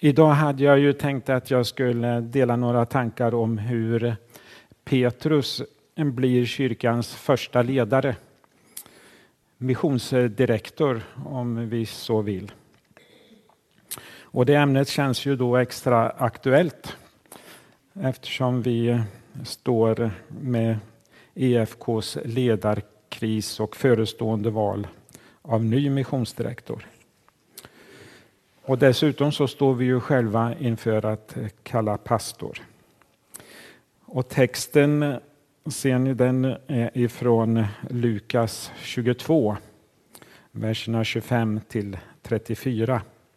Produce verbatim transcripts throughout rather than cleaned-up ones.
Idag hade jag ju tänkt att jag skulle dela några tankar om hur Petrus blir kyrkans första ledare. Missionsdirektor om vi så vill. Och det ämnet känns ju då extra aktuellt eftersom vi står med E F K:s ledarkris och förestående val av ny missionsdirektor. Och dessutom så står vi ju själva inför att kalla pastor. Och texten ser ni, den är ifrån Lukas tjugotvå, verserna tjugofem till trettiofyra.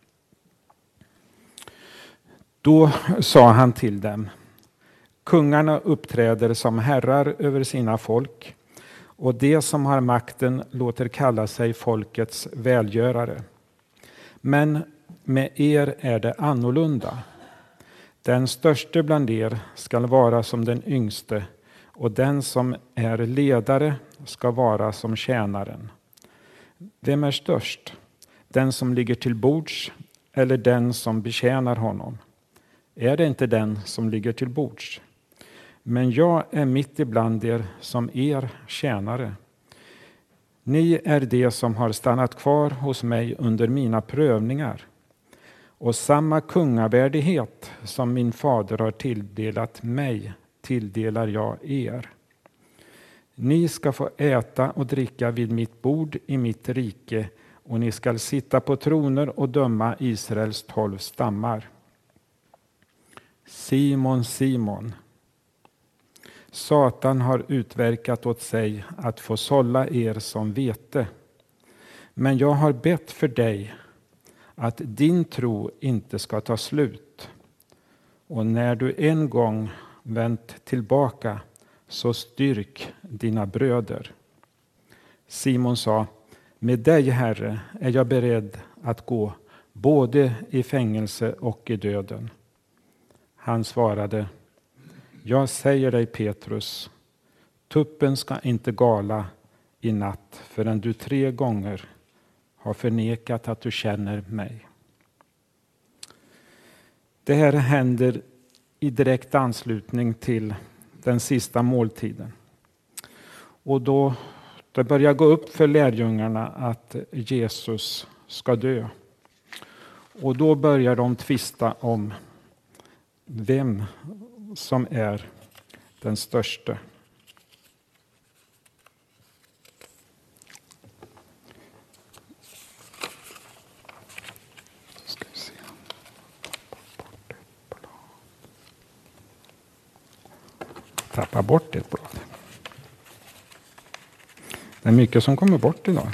Då sa han till dem: kungarna uppträder som herrar över sina folk, och de som har makten låter kalla sig folkets välgörare. Men med er är det annorlunda. Den störste bland er skall vara som den yngste, och den som är ledare ska vara som tjänaren. Vem är störst? Den som ligger till bords eller den som betjänar honom? Är det inte den som ligger till bords? Men jag är mitt ibland er som er tjänare. Ni är de som har stannat kvar hos mig under mina prövningar. Och samma kungavärdighet som min fader har tilldelat mig tilldelar jag er. Ni ska få äta och dricka vid mitt bord i mitt rike, och ni ska sitta på troner och döma Israels tolv stammar. Simon, Simon, Satan har utverkat åt sig att få sålla er som vete. Men jag har bett för dig att din tro inte ska ta slut. Och när du en gång vänt tillbaka, så styrk dina bröder. Simon sa: med dig, Herre, är jag beredd att gå både i fängelse och i döden. Han svarade: jag säger dig, Petrus, tuppen ska inte gala i natt förrän du tre gånger har förnekat att du känner mig. Det här händer i direkt anslutning till den sista måltiden. Och då det börjar gå upp för lärjungarna att Jesus ska dö. Och då börjar de tvista om vem som är den största. Ska vi se. Tappa bort ett blad. Det är mycket som kommer bort idag.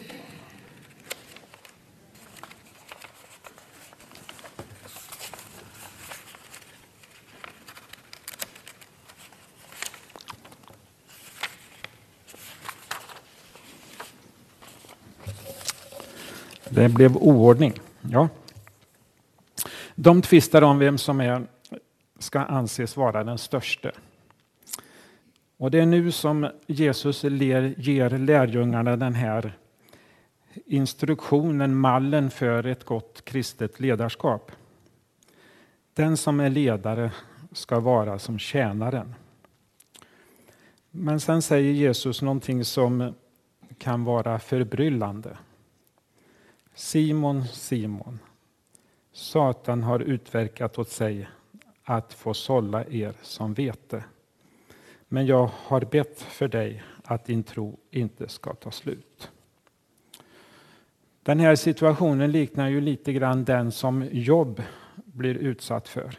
Det blev oordning. Ja. De tvistar om vem som är, ska anses vara den största. Och det är nu som Jesus ger lärjungarna den här instruktionen, mallen för ett gott kristet ledarskap. Den som är ledare ska vara som tjänaren. Men sen säger Jesus någonting som kan vara förbryllande. Simon, Simon, Satan har utverkat åt sig att få sålla er som vete. Men jag har bett för dig att din tro inte ska ta slut. Den här situationen liknar ju lite grann den som Job blir utsatt för.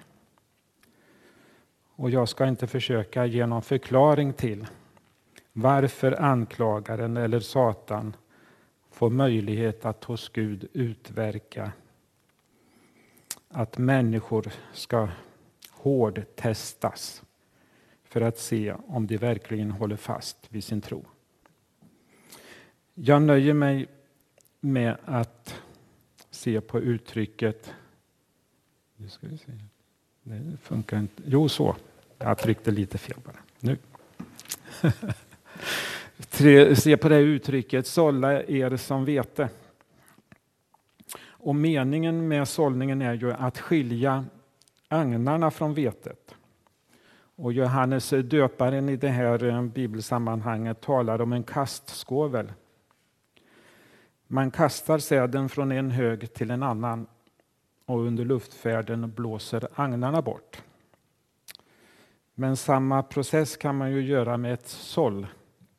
Och jag ska inte försöka ge någon förklaring till varför anklagaren eller Satan får möjlighet att hos Gud utverka att människor ska hårdtestas för att se om de verkligen håller fast vid sin tro. Jag nöjer mig med att se på uttrycket. Nu ska vi se. Det funkar inte. Jo, så. Jag tryckte lite fel bara. Nu. Se på det uttrycket, sålla er som vete. Och meningen med sållningen är ju att skilja agnarna från vetet. Och Johannes döparen i det här bibelsammanhanget talar om en kastskovel. Man kastar säden från en hög till en annan och under luftfärden blåser agnarna bort. Men samma process kan man ju göra med ett såll.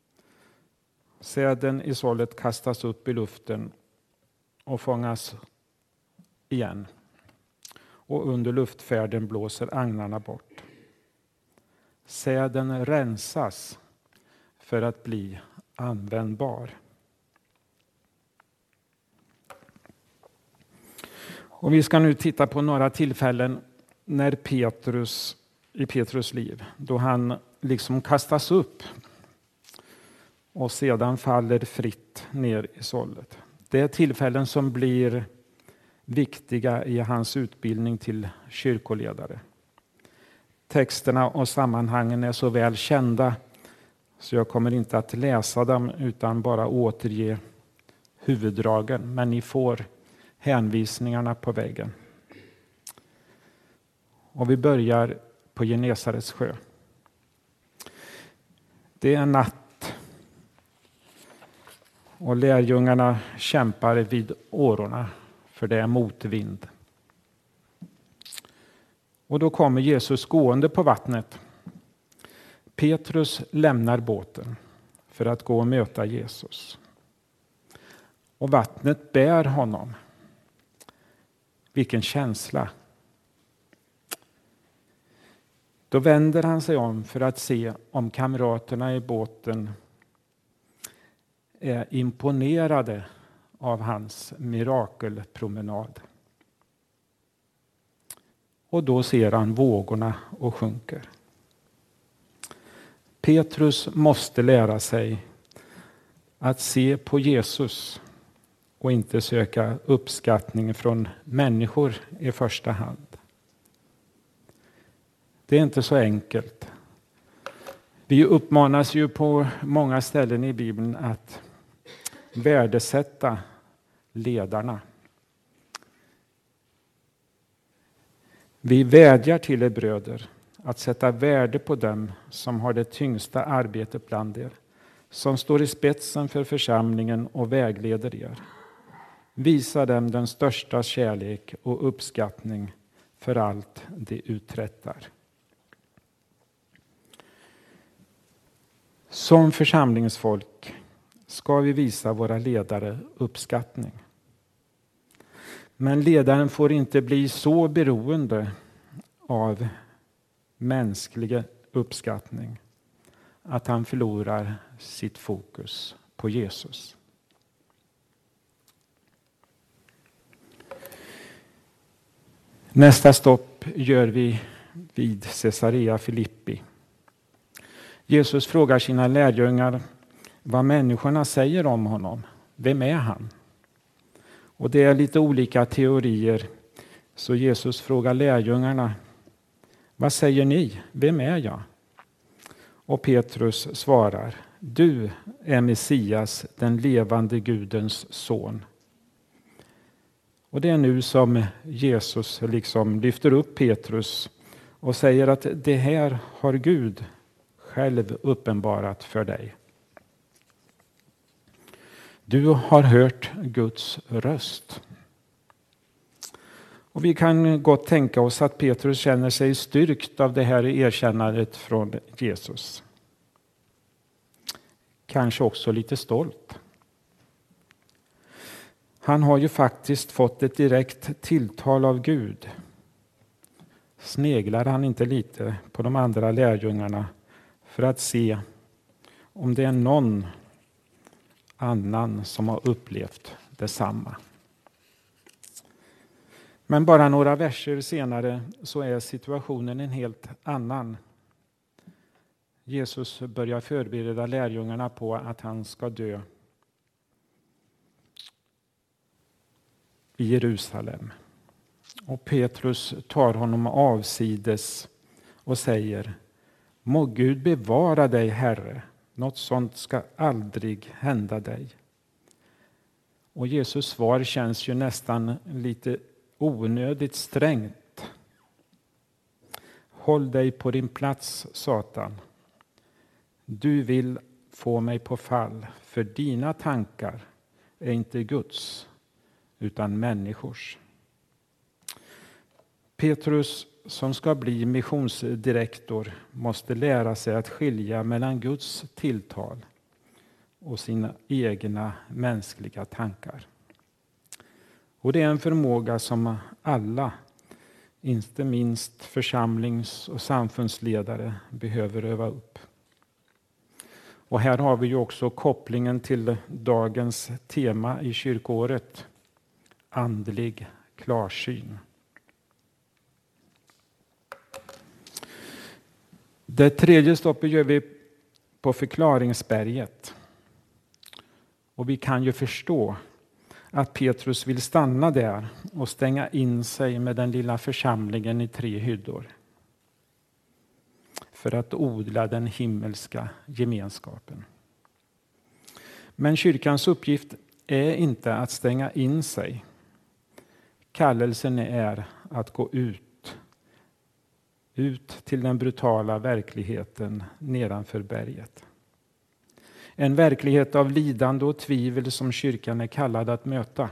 Säden i sållet kastas upp i luften och fångas igen. Och under luftfärden blåser agnarna bort. Säden rensas för att bli användbar. Och vi ska nu titta på några tillfällen när Petrus, i Petrus liv, då han liksom kastas upp och sedan faller fritt ner i sållet. Det är tillfällen som blir viktiga i hans utbildning till kyrkoledare. Texterna och sammanhangen är så väl kända så jag kommer inte att läsa dem utan bara återge huvuddragen. Men ni får hänvisningarna på väggen. Och vi börjar på Genesarets sjö. Det är natt och lärjungarna kämpar vid årorna för det är motvind. Och då kommer Jesus gående på vattnet. Petrus lämnar båten för att gå och möta Jesus. Och vattnet bär honom. Vilken känsla. Då vänder han sig om för att se om kamraterna i båten är imponerade av hans mirakelpromenad. Och då ser han vågorna och sjunker. Petrus måste lära sig att se på Jesus och inte söka uppskattning från människor i första hand. Det är inte så enkelt. Vi uppmanas ju på många ställen i Bibeln att värdesätta ledarna. Vi vädjar till er bröder att sätta värde på dem som har det tyngsta arbetet bland er, som står i spetsen för församlingen och vägleder er. Visa dem den största kärlek och uppskattning för allt de uträttar. Som församlingsfolk ska vi visa våra ledare uppskattning. Men ledaren får inte bli så beroende av mänsklig uppskattning att han förlorar sitt fokus på Jesus. Nästa stopp gör vi vid Caesarea Filippi. Jesus frågar sina lärjungar vad människorna säger om honom. Vem är han? Och det är lite olika teorier. Så Jesus frågar lärjungarna, vad säger ni? Vem är jag? Och Petrus svarar, du är Messias, den levande Gudens son. Och det är nu som Jesus liksom lyfter upp Petrus och säger att det här har Gud själv uppenbarat för dig. Du har hört Guds röst. Och vi kan gott tänka oss att Petrus känner sig styrkt av det här erkännandet från Jesus. Kanske också lite stolt. Han har ju faktiskt fått ett direkt tilltal av Gud. Sneglar han inte lite på de andra lärjungarna för att se om det är någon annan som har upplevt detsamma. Men bara några verser senare så är situationen en helt annan. Jesus börjar förbereda lärjungarna på att han ska dö i Jerusalem. Och Petrus tar honom avsides och säger, må Gud bevara dig, Herre. Något sånt ska aldrig hända dig. Och Jesus svar känns ju nästan lite onödigt strängt. Håll dig på din plats, Satan. Du vill få mig på fall, för dina tankar är inte Guds utan människors. Petrus, som ska bli missionsdirektor, måste lära sig att skilja mellan Guds tilltal och sina egna mänskliga tankar. Och det är en förmåga som alla, inte minst församlings- och samfundsledare, behöver öva upp. Och här har vi ju också kopplingen till dagens tema i kyrkoåret, andlig klarsyn. Det tredje stoppet gör vi på förklaringsberget. Och vi kan ju förstå att Petrus vill stanna där och stänga in sig med den lilla församlingen i tre hyddor. För att odla den himmelska gemenskapen. Men kyrkans uppgift är inte att stänga in sig. Kallelsen är att gå ut. Ut till den brutala verkligheten nedanför berget. En verklighet av lidande och tvivel som kyrkan är kallad att möta.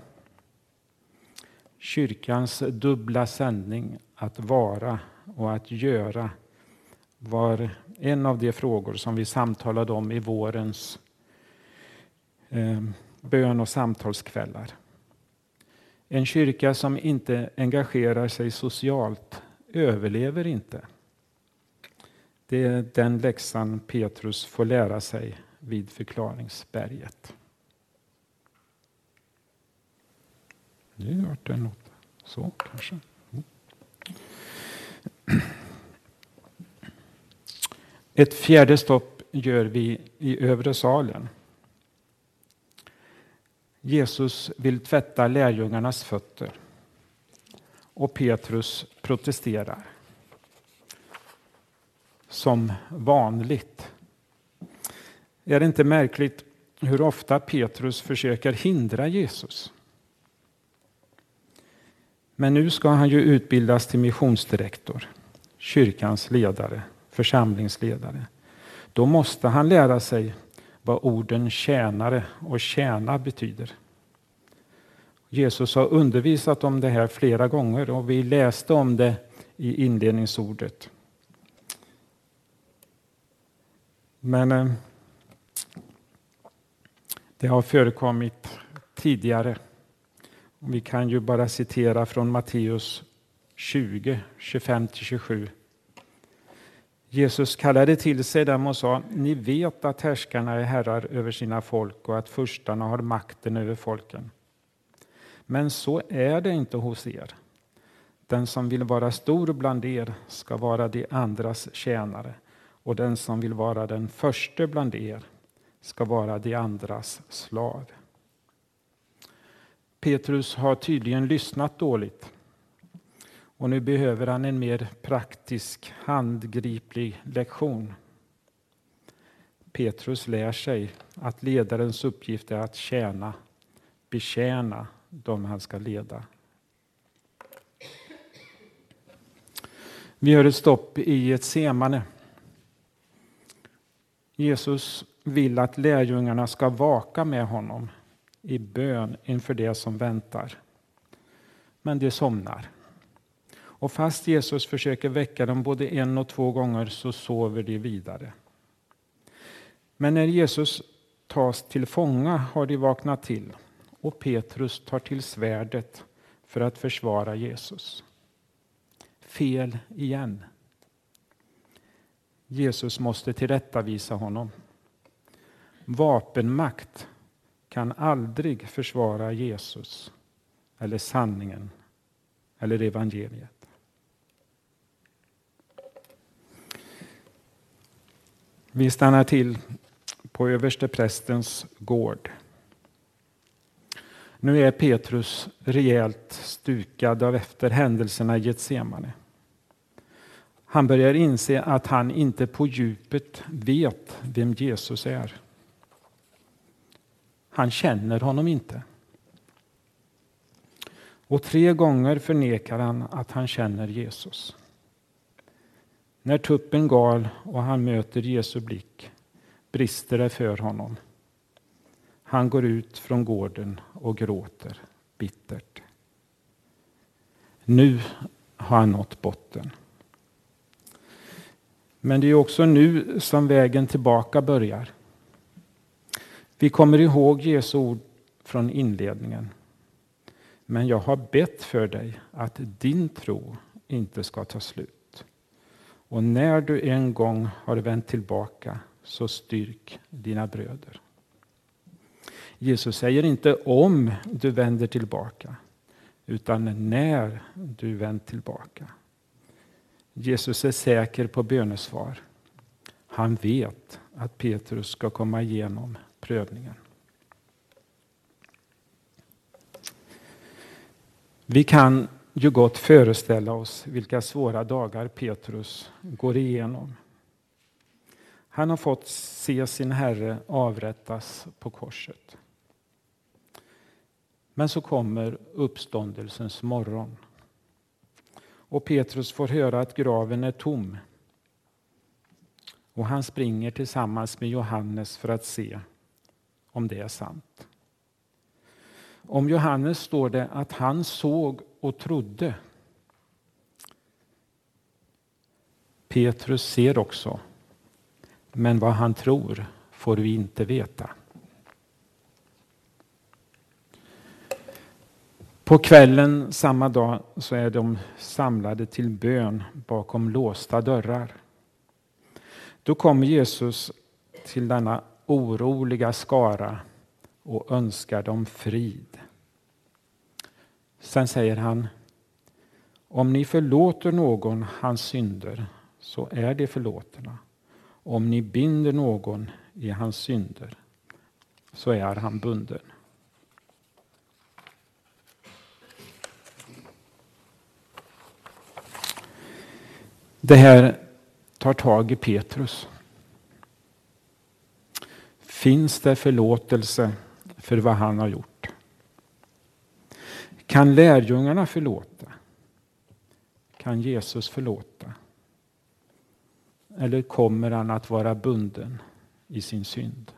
Kyrkans dubbla sändning att vara och att göra var en av de frågor som vi samtalade om i vårens eh, bön- och samtalskvällar. En kyrka som inte engagerar sig socialt överlever inte. Det är den läxan Petrus får lära sig vid förklaringsberget. Nu vart det något så kanske. Mm. Ett fjärde stopp gör vi i övre salen. Jesus vill tvätta lärjungarnas fötter. Och Petrus protesterar. Som vanligt. Är det inte märkligt hur ofta Petrus försöker hindra Jesus? Men nu ska han ju utbildas till missionsdirektor, kyrkans ledare, församlingsledare. Då måste han lära sig vad orden tjänare och tjäna betyder. Jesus har undervisat om det här flera gånger och vi läste om det i inledningsordet. Men eh, det har förekommit tidigare. Vi kan ju bara citera från Matteus tjugo, tjugofem till tjugosju. Jesus kallade till sig dem och sa: ni vet att härskarna är herrar över sina folk och att furstarna har makten över folken. Men så är det inte hos er. Den som vill vara stor bland er ska vara de andras tjänare, och den som vill vara den första bland er ska vara de andras slav. Petrus har tydligen lyssnat dåligt. Och nu behöver han en mer praktisk, handgriplig lektion. Petrus lär sig att ledarens uppgift är att tjäna, betjäna de han ska leda. Vi gör ett stopp i ett semane. Jesus vill att lärjungarna ska vaka med honom i bön inför det som väntar. Men de somnar. Och fast Jesus försöker väcka dem både en och två gånger så sover de vidare. Men när Jesus tas till fånga har de vaknat till. Och Petrus tar till svärdet för att försvara Jesus. Fel igen. Jesus måste tillrättavisa honom. Vapenmakt kan aldrig försvara Jesus eller sanningen eller evangeliet. Vi stannar till på översteprästens gård. Nu är Petrus rejält stukad av efter händelserna i Getsemane. Han börjar inse att han inte på djupet vet vem Jesus är. Han känner honom inte. Och tre gånger förnekar han att han känner Jesus. När tuppen gal och han möter Jesu blick brister det för honom. Han går ut från gården och gråter bittert. Nu har han nått botten. Men det är också nu som vägen tillbaka börjar. Vi kommer ihåg Jesu ord från inledningen. Men jag har bett för dig att din tro inte ska ta slut. Och när du en gång har vänt tillbaka så styrk dina bröder. Jesus säger inte om du vänder tillbaka, utan när du vänder tillbaka. Jesus är säker på bönesvar. Han vet att Petrus ska komma igenom prövningen. Vi kan ju gott föreställa oss vilka svåra dagar Petrus går igenom. Han har fått se sin Herre avrättas på korset. Men så kommer uppståndelsens morgon. Och Petrus får höra att graven är tom. Och han springer tillsammans med Johannes för att se om det är sant. Om Johannes står det att han såg och trodde. Petrus ser också. Men vad han tror får vi inte veta. På kvällen samma dag så är de samlade till bön bakom låsta dörrar. Då kommer Jesus till denna oroliga skara och önskar dem frid. Sen säger han: om ni förlåter någon hans synder så är det förlåtna. Om ni binder någon i hans synder så är han bunden. Det här tar tag i Petrus. Finns det förlåtelse för vad han har gjort? Kan lärjungarna förlåta? Kan Jesus förlåta? Eller kommer han att vara bunden i sin synd?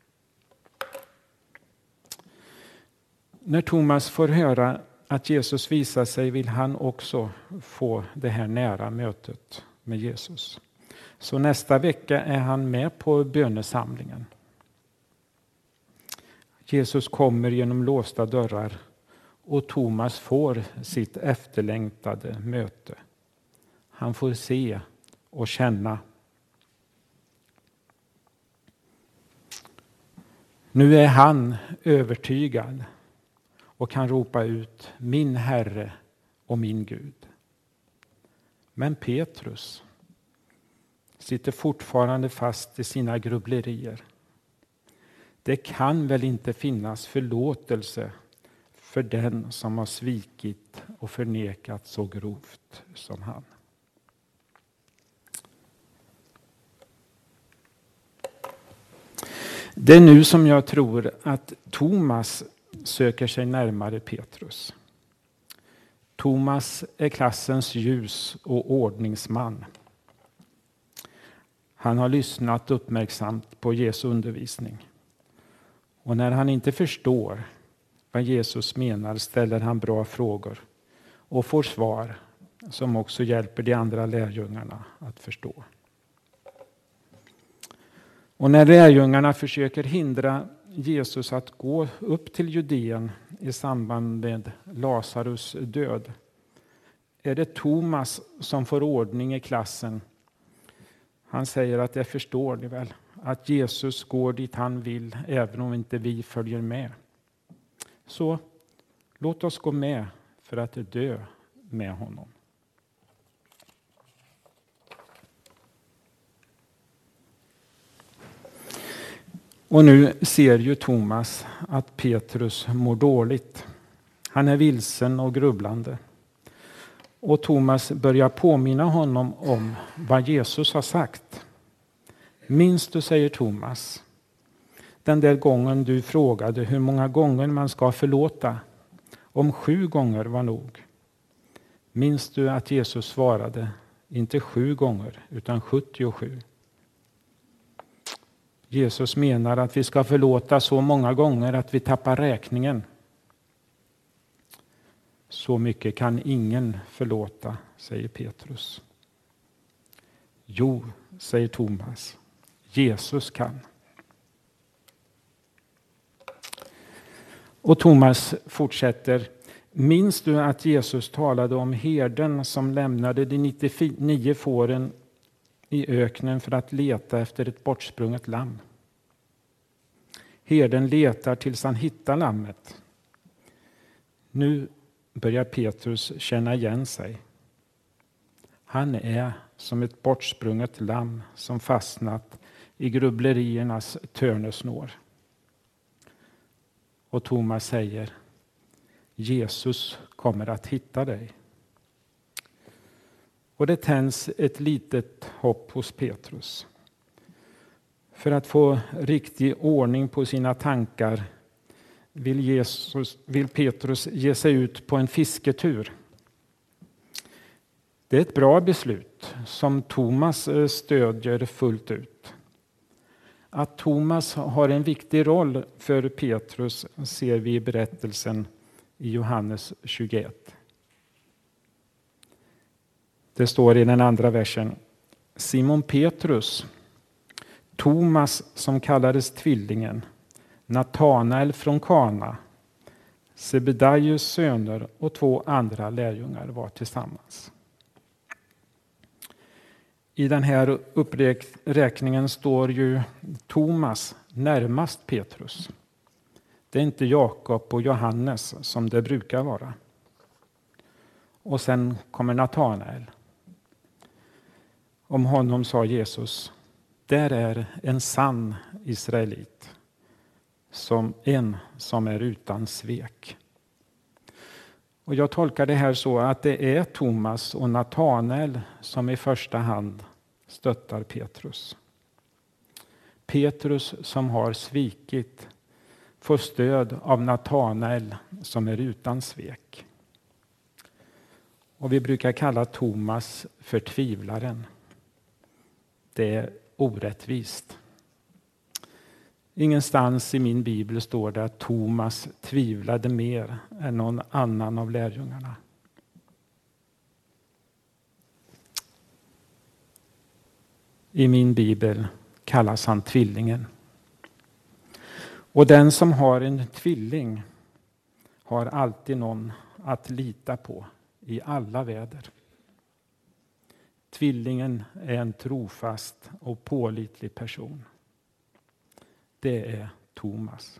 När Thomas får höra att Jesus visar sig vill han också få det här nära mötet med Jesus. Så nästa vecka är han med på bönesamlingen. Jesus kommer genom låsta dörrar och Thomas får sitt efterlängtade möte. Han får se och känna. Nu är han övertygad och kan ropa ut: min Herre och min Gud. Men Petrus sitter fortfarande fast i sina grubblerier. Det kan väl inte finnas förlåtelse för den som har svikit och förnekat så grovt som han. Det är nu som jag tror att Thomas söker sig närmare Petrus. Thomas är klassens ljus och ordningsman. Han har lyssnat uppmärksamt på Jesu undervisning. Och när han inte förstår vad Jesus menar ställer han bra frågor och får svar som också hjälper de andra lärjungarna att förstå. Och när lärjungarna försöker hindra Jesus att gå upp till Judeen i samband med Lazarus död är det Thomas som får ordning i klassen. Han säger att det förstår ni väl, att Jesus går dit han vill även om inte vi följer med. Så låt oss gå med för att dö med honom. Och nu ser ju Thomas att Petrus mår dåligt. Han är vilsen och grubblande. Och Thomas börjar påminna honom om vad Jesus har sagt. Minns du, säger Thomas, den där gången du frågade hur många gånger man ska förlåta Om sju gånger var nog. Minns du att Jesus svarade, inte sju gånger utan sjuttiosju. Jesus menar att vi ska förlåta så många gånger att vi tappar räkningen. Så mycket kan ingen förlåta, säger Petrus. Jo, säger Thomas, Jesus kan. Och Thomas fortsätter. Minns du att Jesus talade om herden som lämnade de nittionio fåren i öknen för att leta efter ett bortsprunget lamm? Herden letar tills han hittar lammet. Nu börjar Petrus känna igen sig. Han är som ett bortsprunget lamm som fastnat i grubbleriernas törnesnår. Och Thomas säger, Jesus kommer att hitta dig. Och det tänds ett litet hopp hos Petrus. För att få riktig ordning på sina tankar vill, Jesus, vill Petrus ge sig ut på en fisketur. Det är ett bra beslut som Thomas stödjer fullt ut. Att Thomas har en viktig roll för Petrus ser vi i berättelsen i Johannes tjugoett. Det står i den andra versen. Simon Petrus, Thomas som kallades tvillingen, Natanael från Kana, Sebedaios söner och två andra lärjungar var tillsammans. I den här uppräkningen står ju Thomas närmast Petrus. Det är inte Jakob och Johannes som det brukar vara. Och sen kommer Natanael. Om honom sa Jesus, där är en sann israelit, som en som är utan svek. Och jag tolkar det här så att det är Thomas och Natanael som i första hand stöttar Petrus. Petrus som har svikit får stöd av Natanael som är utan svek. Och vi brukar kalla Thomas för tvivlaren. Det är orättvist. Ingenstans i min bibel står det att Thomas tvivlade mer än någon annan av lärjungarna. I min bibel kallas han tvillingen. Och den som har en tvilling har alltid någon att lita på i alla väder. Tvillingen är en trofast och pålitlig person. Det är Thomas.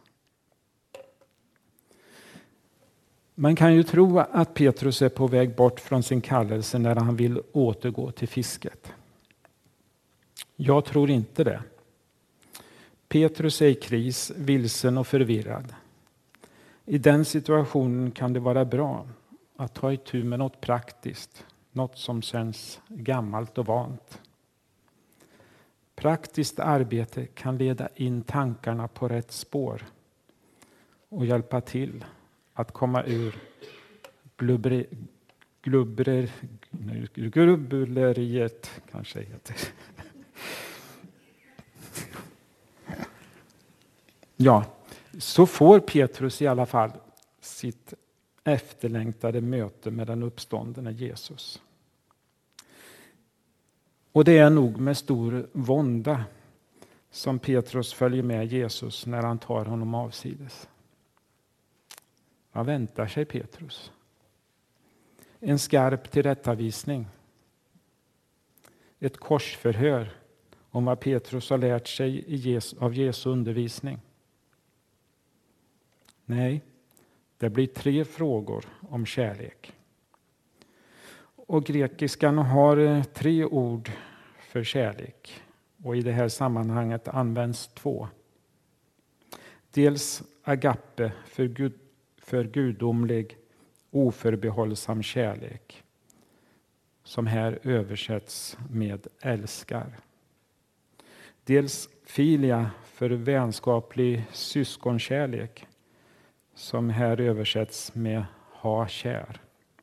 Man kan ju tro att Petrus är på väg bort från sin kallelse när han vill återgå till fisket. Jag tror inte det. Petrus är i kris, vilsen och förvirrad. I den situationen kan det vara bra att ta itu med något praktiskt, något som känns gammalt och vant. Praktiskt arbete kan leda in tankarna på rätt spår och hjälpa till att komma ur glubbre, glubbre, grubbleriet, kanske heter. Ja, så får Petrus i alla fall sitt efterlängtade möte med den uppståndne Jesus. Och det är nog med stor vånda som Petrus följer med Jesus när han tar honom avsides. Vad väntar sig Petrus? En skarp tillrättavisning. Ett korsförhör om vad Petrus har lärt sig av Jesu undervisning. Nej, det blir tre frågor om kärlek. Och grekiskan har tre ord för kärlek. Och i det här sammanhanget används två. Dels agape för, gud, för gudomlig, oförbehållsam kärlek. Som här översätts med älskar. Dels filia för vänskaplig syskonkärlek. Som här översätts med ha kär.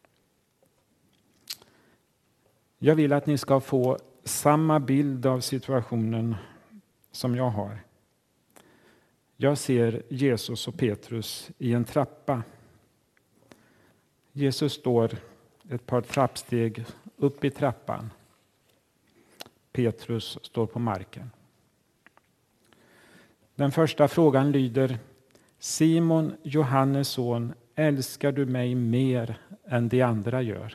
Jag vill att ni ska få samma bild av situationen som jag har. Jag ser Jesus och Petrus i en trappa. Jesus står ett par trappsteg upp i trappan. Petrus står på marken. Den första frågan lyder: Simon, Johannes son, älskar du mig mer än de andra gör?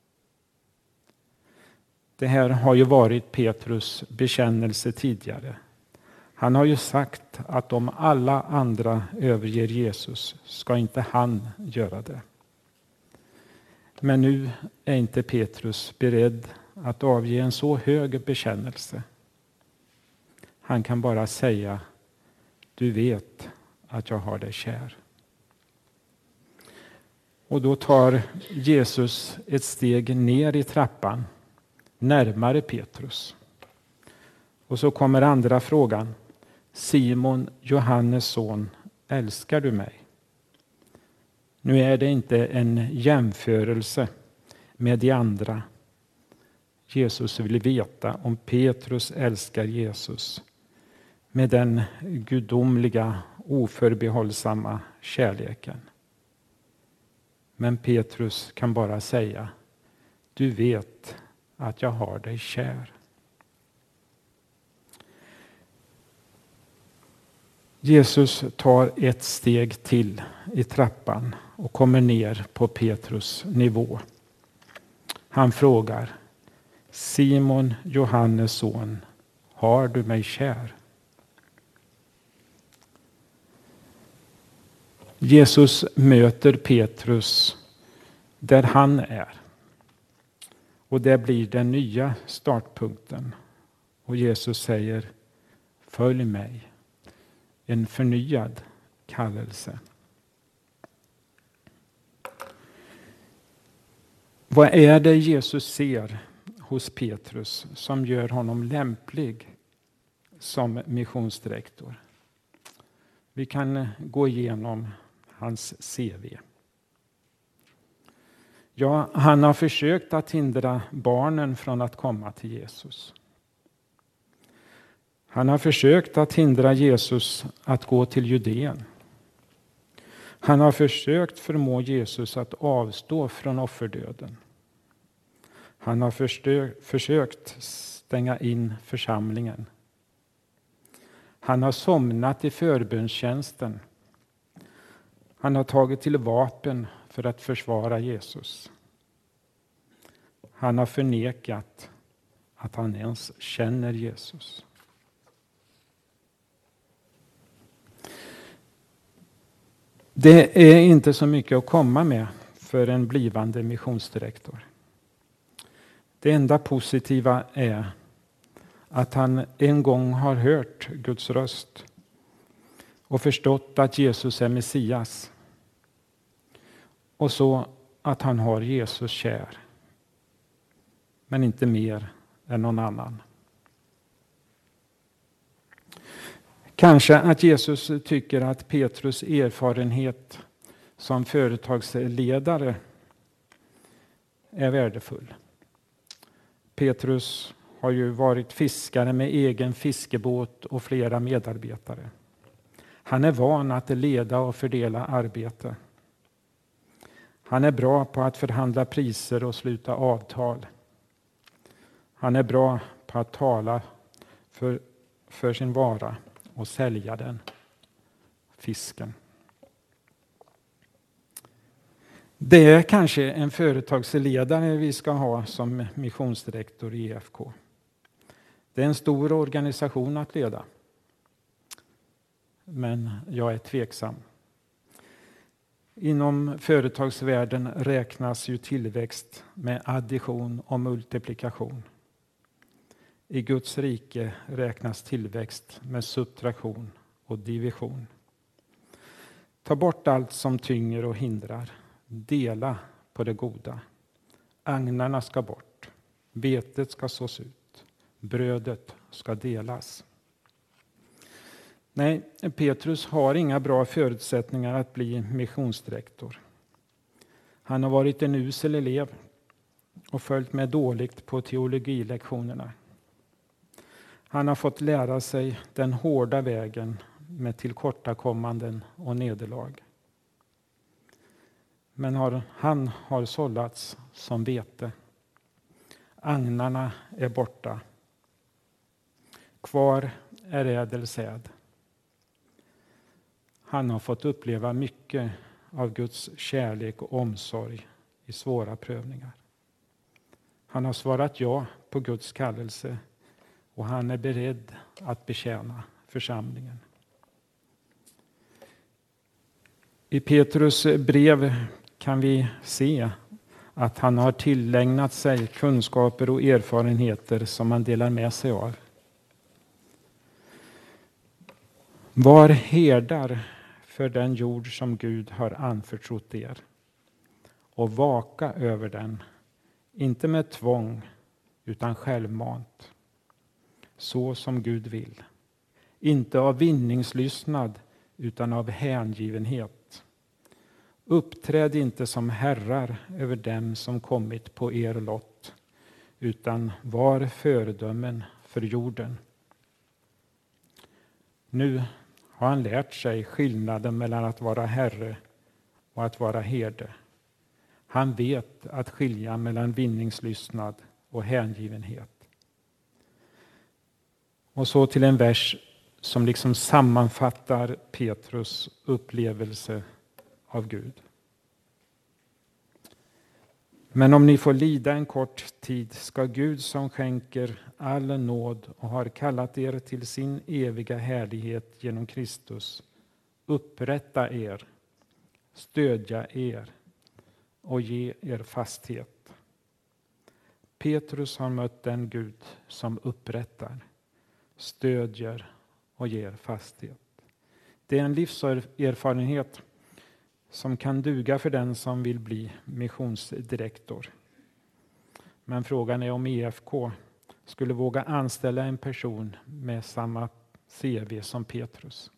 Det här har ju varit Petrus bekännelse tidigare. Han har ju sagt att om alla andra överger Jesus ska inte han göra det. Men nu är inte Petrus beredd att avge en så hög bekännelse. Han kan bara säga: du vet att jag har dig kär. Och då tar Jesus ett steg ner i trappan, närmare Petrus. Och så kommer andra frågan: Simon, Johannes son, älskar du mig? Nu är det inte en jämförelse med de andra. Jesus vill veta om Petrus älskar Jesus med den gudomliga, oförbehållsamma kärleken. Men Petrus kan bara säga: du vet att jag har dig kär. Jesus tar ett steg till i trappan och kommer ner på Petrus nivå. Han frågar: Simon, Johannes son, har du mig kär? Jesus möter Petrus där han är. Och det blir den nya startpunkten. Och Jesus säger: följ mig. En förnyad kallelse. Vad är det Jesus ser hos Petrus som gör honom lämplig som missionsdirektor? Vi kan gå igenom hans C V. Ja, han har försökt att hindra barnen från att komma till Jesus. Han har försökt att hindra Jesus att gå till Judeen. Han har försökt förmå Jesus att avstå från offerdöden. Han har förstö- försökt stänga in församlingen. Han har somnat i förbönstjänsten. Han har tagit till vapen för att försvara Jesus. Han har förnekat att han ens känner Jesus. Det är inte så mycket att komma med för en blivande missionsdirektor. Det enda positiva är att han en gång har hört Guds röst och förstått att Jesus är Messias. Och så att han har Jesus kär. Men inte mer än någon annan. Kanske att Jesus tycker att Petrus erfarenhet som företagsledare är värdefull. Petrus har ju varit fiskare med egen fiskebåt och flera medarbetare. Han är van att leda och fördela arbete. Han är bra på att förhandla priser och sluta avtal. Han är bra på att tala för, för sin vara och sälja den, fisken. Det är kanske en företagsledare vi ska ha som missionsdirektor i E F K. Det är en stor organisation att leda. Men jag är tveksam. Inom företagsvärlden räknas ju tillväxt med addition och multiplikation. I Guds rike räknas tillväxt med subtraktion och division. Ta bort allt som tynger och hindrar. Dela på det goda. Agnarna ska bort. Betet ska sås ut. Brödet ska delas. Nej, Petrus har inga bra förutsättningar att bli missionsdirektor. Han har varit en usel elev och följt med dåligt på teologilektionerna. Han har fått lära sig den hårda vägen med tillkortakommanden och nederlag. Men har, han har sållats som vete. Agnarna är borta. Kvar är ädel säd. Han har fått uppleva mycket av Guds kärlek och omsorg i svåra prövningar. Han har svarat ja på Guds kallelse och han är beredd att betjäna församlingen. I Petrus brev kan vi se att han har tillägnat sig kunskaper och erfarenheter som han delar med sig av. Var herdar för den jord som Gud har anförtrott er och vaka över den, inte med tvång utan självmant, så som Gud vill. Inte av vinningslystnad utan av hängivenhet. Uppträd inte som herrar över dem som kommit på er lott, utan var föredömen för jorden. Nu har han lärt sig skillnaden mellan att vara herre och att vara herde. Han vet att skilja mellan vinningslystnad och hängivenhet. Och så till en vers som liksom sammanfattar Petrus upplevelse av Gud. Men om ni får lida en kort tid ska Gud som skänker all nåd och har kallat er till sin eviga härlighet genom Kristus upprätta er, stödja er och ge er fasthet. Petrus har mött den Gud som upprättar, stödjer och ger fasthet. Det är en livserfarenhet som kan duga för den som vill bli missionsdirektor. Men frågan är om E F K skulle våga anställa en person med samma C V som Petrus.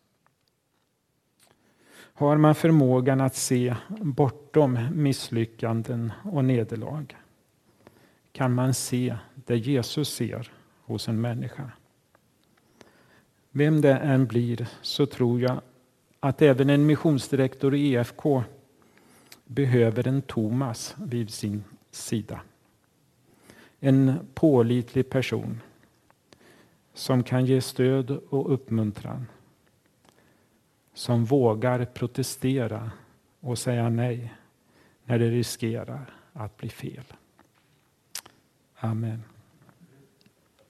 Har man förmågan att se bortom misslyckanden och nederlag? Kan man se det Jesus ser hos en människa? Vem det än blir så tror jag att även en missionsdirektor i E F K behöver en Thomas vid sin sida. En pålitlig person som kan ge stöd och uppmuntran. Som vågar protestera och säga nej när det riskerar att bli fel. Amen.